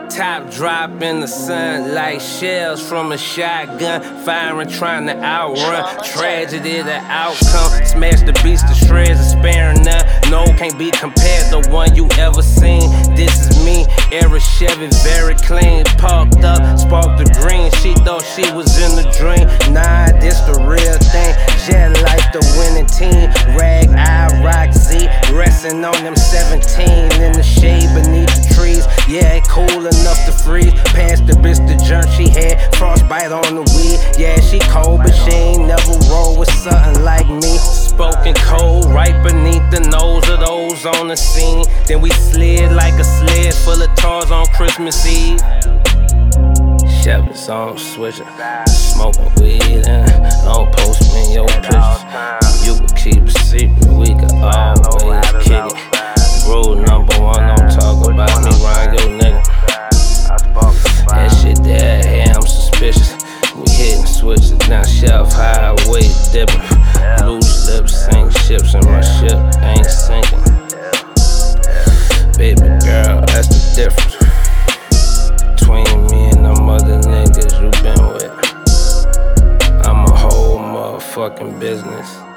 Top drop in the sun like shells from a shotgun. Firing, trying to outrun tragedy, the outcome. Smash the beast to shreds and sparing none. No, can't be compared to one you ever seen. This is me, era Chevy, very clean. Parked up, sparked the green. She thought she was in the dream. Nah, this the real thing. Jet like the winning team. Rag eye, rock Z, resting on them 17 in the shade beneath the trees. Yeah, cool enough to freeze. Past the bitch the junk she had, frostbite on the weed. Yeah, she cold, but she ain't never roll with something like me. Spoken cold, right beneath the nose of those on the scene. Then we slid like a sled full of tars on Christmas Eve. Chevy's on switcher, smoking weed, and don't post me in your pictures. You can keep a secret, we can always kick it. Rule number one, don't talk about me around your nigga. That shit there, yeah, I'm suspicious. We hitting switches, now shelf highway dipping. Loose lips sink ships, and my ship ain't sinking. Baby girl, that's the difference between me and them other niggas you been with. I'm a whole motherfucking business.